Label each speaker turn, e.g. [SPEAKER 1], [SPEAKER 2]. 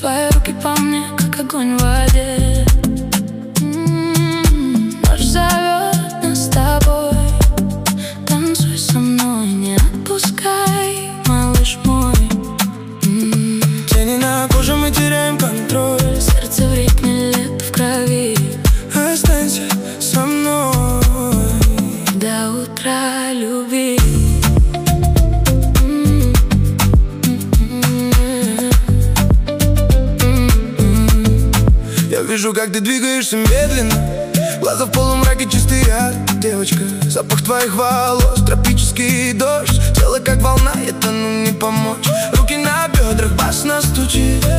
[SPEAKER 1] Твои руки по мне, как огонь в воде. Ночь зовет нас с тобой. Танцуй со мной, не отпускай, малыш мой.
[SPEAKER 2] Тени на коже, мы теряем контроль.
[SPEAKER 1] Сердце в ритме, лед в крови.
[SPEAKER 2] Останься со мной
[SPEAKER 1] До утра люби.
[SPEAKER 2] Я вижу, как ты двигаешься медленно. Глаза в полумраке, чистый яд, девочка. Запах твоих волос, тропический дождь. Тело как волна, я тону, не помочь. Руки на бедрах, бас нас стучит.